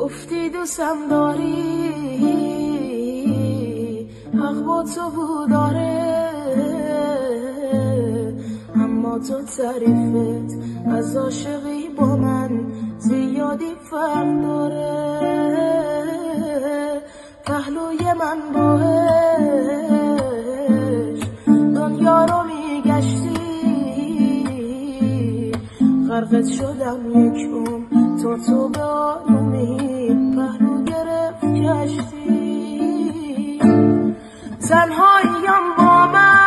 گفتی دوستم داری، حق با تو بود داره، اما تو تعریفت از عاشقی با من زیادی فرق داره. پهلوی من باش دنیا رو میگشتی، غرقت شدم یک تو به آرومی پهلو گرفت کشتی. تنهاییم با من